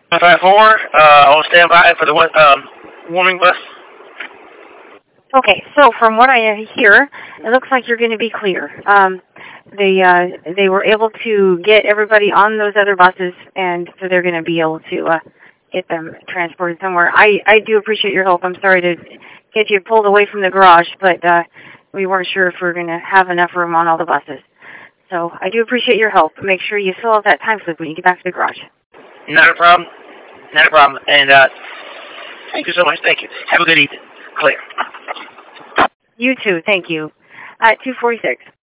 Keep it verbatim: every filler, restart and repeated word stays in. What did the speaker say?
five four, uh, on standby for the um, warming bus. Okay, so from what I hear, it looks like you're going to be clear. Um, they uh, they were able to get everybody on those other buses, and so they're going to be able to uh, get them transported somewhere. I, I do appreciate your help. I'm sorry to get you pulled away from the garage, but uh, we weren't sure if we were going to have enough room on all the buses. So I do appreciate your help. Make sure you fill out that time slip when you get back to the garage. Not a problem. Not a problem. And uh, thank you so much. Thank you. Have a good evening. Clear. You too. Thank you. Uh, two forty-six.